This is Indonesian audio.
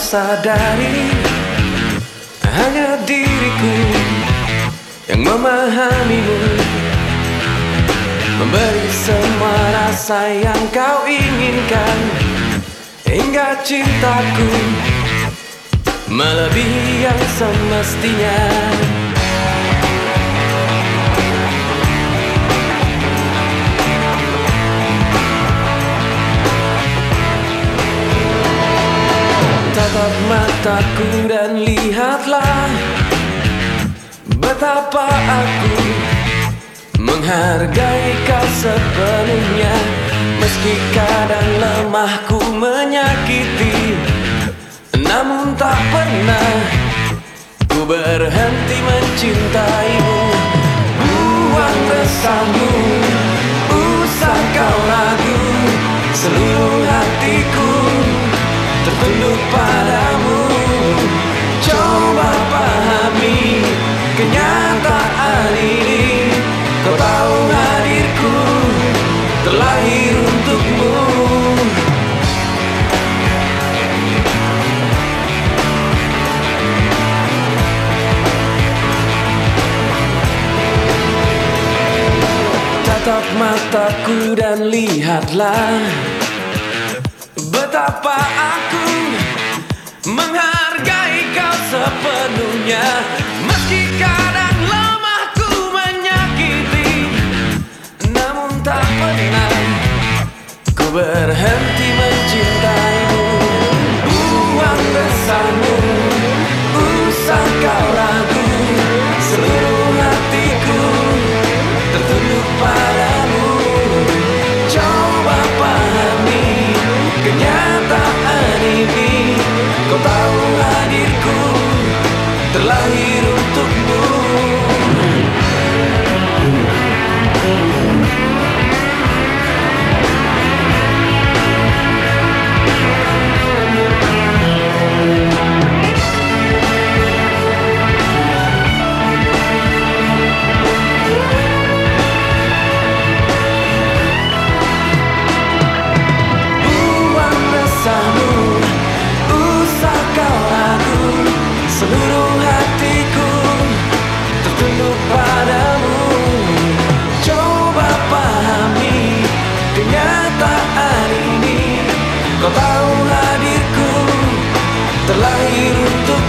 sadari hanya diriku yang memahamimu, memberi semua rasa yang kau inginkan, hingga cintaku melebihi yang semestinya. Tatap mataku dan lihatlah betapa aku menghargai kau sepenuhnya. Meski kadang lemahku menyakiti, namun tak pernah ku berhenti mencintaimu. Buang resahmu, usah kau ragu, seluruh hatiku tertunduk padamu. Coba pahami kenyataan ini, kau tahu hadirku terlahir untukmu. Tatap mataku dan lihatlah betapa aku menghargai kau sepenuhnya. Meski kadang lemahku menyakiti, namun tak pernah ku berhenti mencintaimu. Buang resahmu, usah kau ragu, seluruh hatiku tertunduk padamu. Coba pahami kenyataan ini, kau tahu hadirku terlahir untukmu. Seluruh hatiku tertunduk padamu. Coba pahami kenyataan ini, kau tahu hadirku terlahir untuk